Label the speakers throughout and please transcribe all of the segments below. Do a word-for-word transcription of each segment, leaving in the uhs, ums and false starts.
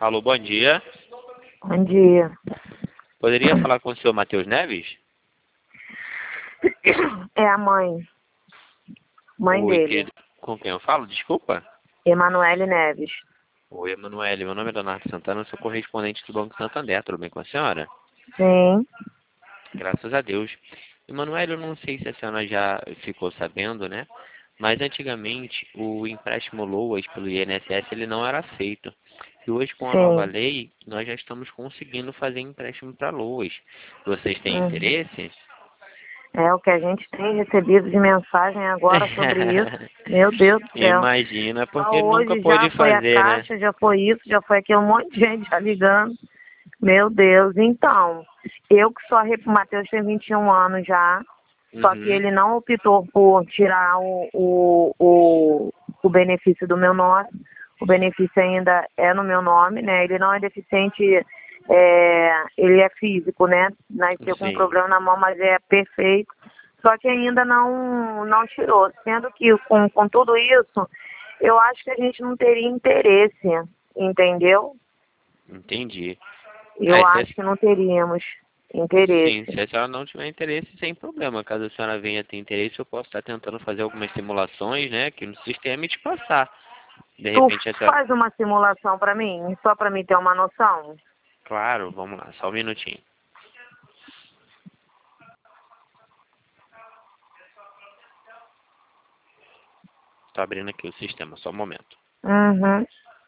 Speaker 1: Alô, bom dia.
Speaker 2: Bom dia.
Speaker 1: Poderia falar com o senhor Matheus Neves?
Speaker 2: É a mãe. Mãe
Speaker 1: Oi,
Speaker 2: dele.
Speaker 1: querido. Com quem eu falo? Desculpa.
Speaker 2: Emanuele Neves.
Speaker 1: Oi, Emanuele. Meu nome é Leonardo Santana, eu sou correspondente do Banco Santander. Tudo bem com a senhora?
Speaker 2: Sim.
Speaker 1: Graças a Deus. Emanuele, eu não sei se a senhora já ficou sabendo, né? Mas antigamente o empréstimo LOAS pelo I N S S ele não era aceito. E hoje, com a nova
Speaker 2: Sim.
Speaker 1: lei, nós já estamos conseguindo fazer empréstimo para LOAS. Vocês têm
Speaker 2: Uhum.
Speaker 1: interesse?
Speaker 2: É o que a gente tem recebido de mensagem agora sobre isso. Meu Deus do céu.
Speaker 1: Imagina,
Speaker 2: Só
Speaker 1: porque nunca
Speaker 2: hoje já
Speaker 1: pôde
Speaker 2: foi a
Speaker 1: fazer, né?
Speaker 2: Caixa, já foi isso, já foi aquele um monte de gente já ligando. Meu Deus. Então, eu que sou a Rep... o Matheus tem vinte e um anos já. Só que
Speaker 1: Uhum.
Speaker 2: ele não optou por tirar o, o, o, o benefício do meu nome. O benefício ainda é no meu nome, né? Ele não é deficiente, é, ele é físico, né? Nasceu com um
Speaker 1: Sim,
Speaker 2: problema na mão, mas é perfeito. Só que ainda não, não tirou. Sendo que com, com tudo isso, eu acho que a gente não teria interesse, entendeu?
Speaker 1: entendi.
Speaker 2: Eu
Speaker 1: Aí, se,
Speaker 2: acho que não teríamos
Speaker 1: sim,
Speaker 2: interesse.
Speaker 1: se a senhora não tiver interesse, sem problema. Caso a senhora venha ter interesse, eu posso estar tentando fazer algumas simulações, né, aqui no sistema e te passar. De
Speaker 2: Tu
Speaker 1: repente a senhora...
Speaker 2: faz uma simulação para mim, só para mim ter uma noção?
Speaker 1: Claro, vamos lá, só um minutinho. Tô abrindo aqui o sistema, só um momento.
Speaker 2: Uhum.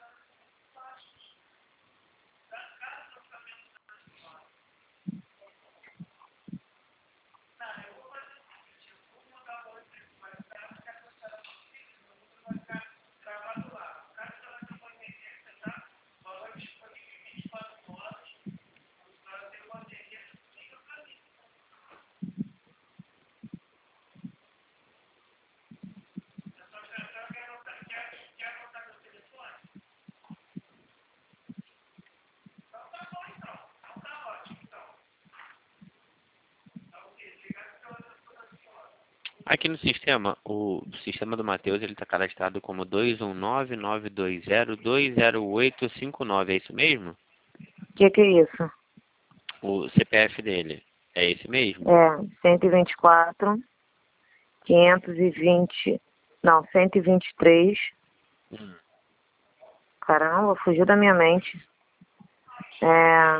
Speaker 1: Aqui no sistema, o sistema do Matheus, ele está cadastrado como dois um nove, nove dois zero, dois zero oito cinco nove, é isso mesmo?
Speaker 2: O que que é isso?
Speaker 1: O C P F dele, é esse mesmo?
Speaker 2: É cento e vinte e quatro, quinhentos e vinte, não, cento e vinte e três.
Speaker 1: Hum.
Speaker 2: Caramba, fugiu da minha mente. É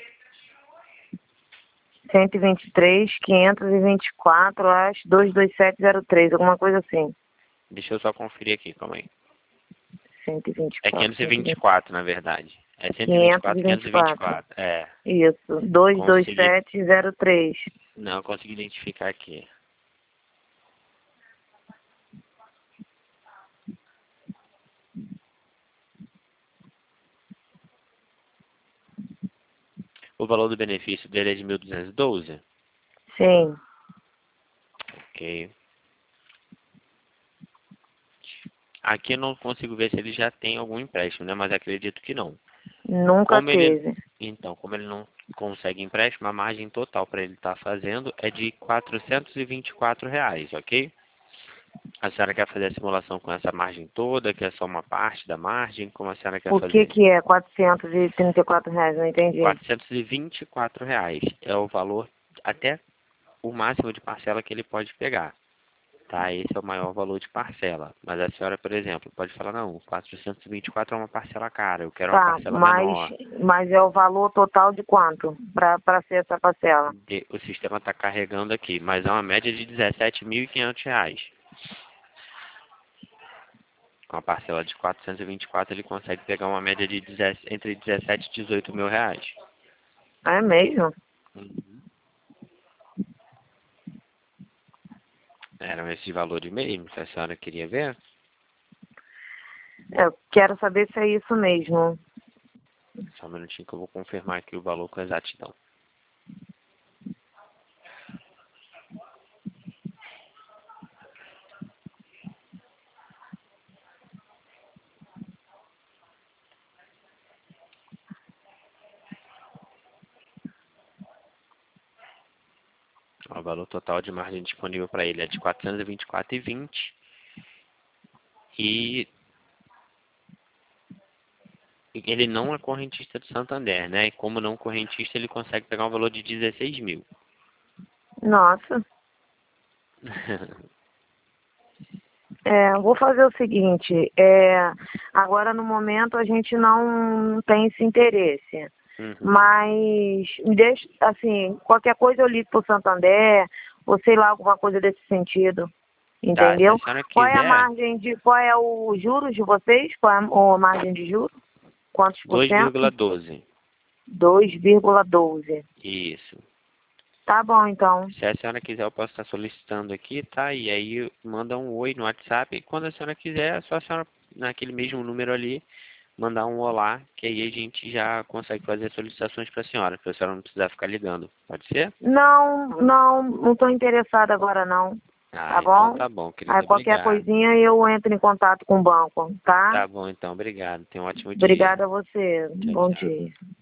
Speaker 2: cento e vinte e três, quinhentos e vinte e quatro, acho, duzentos e vinte e sete zero três, alguma coisa assim.
Speaker 1: Deixa eu só conferir aqui, calma aí.
Speaker 2: cento e vinte e
Speaker 1: É
Speaker 2: quatro,
Speaker 1: quinhentos e vinte e quatro, na verdade. É cento e vinte e quatro, quinhentos e vinte e
Speaker 2: quinhentos e vinte e quatro.
Speaker 1: quatro. É,
Speaker 2: Isso, duzentos e vinte e
Speaker 1: consegui.
Speaker 2: sete zero três.
Speaker 1: Não, eu consegui identificar aqui. O valor do benefício dele é de mil duzentos e doze?
Speaker 2: Sim,
Speaker 1: Ok. Aqui eu não consigo ver se ele já tem algum empréstimo, né? Mas acredito que não.
Speaker 2: nunca
Speaker 1: Como ele,
Speaker 2: teve.
Speaker 1: então, como ele não consegue empréstimo, a margem total para ele estar fazendo é de quatrocentos e vinte e quatro reais, ok? A senhora quer fazer a simulação com essa margem toda, que é só uma parte da margem? Como a senhora quer
Speaker 2: O que
Speaker 1: fazer?
Speaker 2: que é quatrocentos e trinta e quatro reais? Não entendi.
Speaker 1: quatrocentos e vinte e quatro reais é o valor, até o máximo de parcela que ele pode pegar. Tá? Esse é o maior valor de parcela. Mas a senhora, por exemplo, pode falar, não, quatrocentos e vinte e quatro é uma parcela cara, eu quero uma
Speaker 2: Tá,
Speaker 1: parcela
Speaker 2: mas,
Speaker 1: menor.
Speaker 2: mas é o valor total de quanto para ser essa parcela?
Speaker 1: De- o sistema está carregando aqui, mas é uma média de dezessete mil e quinhentos reais. Com a parcela de quatrocentos e vinte e quatro, ele consegue pegar uma média de dezessete entre dezessete e dezoito mil reais.
Speaker 2: É mesmo?
Speaker 1: Uhum. Eram esses valores mesmo, se a senhora queria ver.
Speaker 2: Eu quero saber se é isso mesmo.
Speaker 1: Só um minutinho que eu vou confirmar aqui o valor com exatidão. O valor total de margem disponível para ele é de quatrocentos e vinte e quatro reais e vinte centavos. E, ele não é correntista do Santander, né? E como não correntista, ele consegue pegar um valor de dezesseis mil.
Speaker 2: Nossa. É, vou fazer o seguinte, é, agora no momento a gente não tem esse interesse,
Speaker 1: Uhum.
Speaker 2: mas deixa, assim, qualquer coisa eu ligo pro Santander, ou sei lá, alguma coisa desse sentido,
Speaker 1: Tá, se a
Speaker 2: entendeu?
Speaker 1: senhora
Speaker 2: Qual é a
Speaker 1: quiser,
Speaker 2: margem de, qual é o juros de vocês? Qual é a, a margem de juros? Quantos por
Speaker 1: dois vírgula
Speaker 2: cento?
Speaker 1: doze.
Speaker 2: dois vírgula doze.
Speaker 1: Isso.
Speaker 2: Tá bom, então.
Speaker 1: Se a senhora quiser, eu posso estar solicitando aqui, tá? E aí manda um oi no WhatsApp. E quando a senhora quiser, é só a senhora, naquele mesmo número ali, mandar um olá, que aí a gente já consegue fazer solicitações para a senhora, para a senhora não precisar ficar ligando. Pode ser?
Speaker 2: Não, não, não estou interessada agora não, tá
Speaker 1: Ah, então
Speaker 2: bom?
Speaker 1: tá bom,
Speaker 2: Aí
Speaker 1: querida.
Speaker 2: qualquer
Speaker 1: Obrigado.
Speaker 2: coisinha eu entro em contato com o banco, tá?
Speaker 1: Tá bom, então. Obrigado. Tenha um ótimo dia.
Speaker 2: Obrigada a você.
Speaker 1: Tchau,
Speaker 2: Bom
Speaker 1: tchau.
Speaker 2: dia.